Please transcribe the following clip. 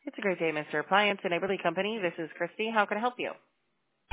It's a great day, Mr. Appliance and Neighborly Company. This is Christy. How can I help you?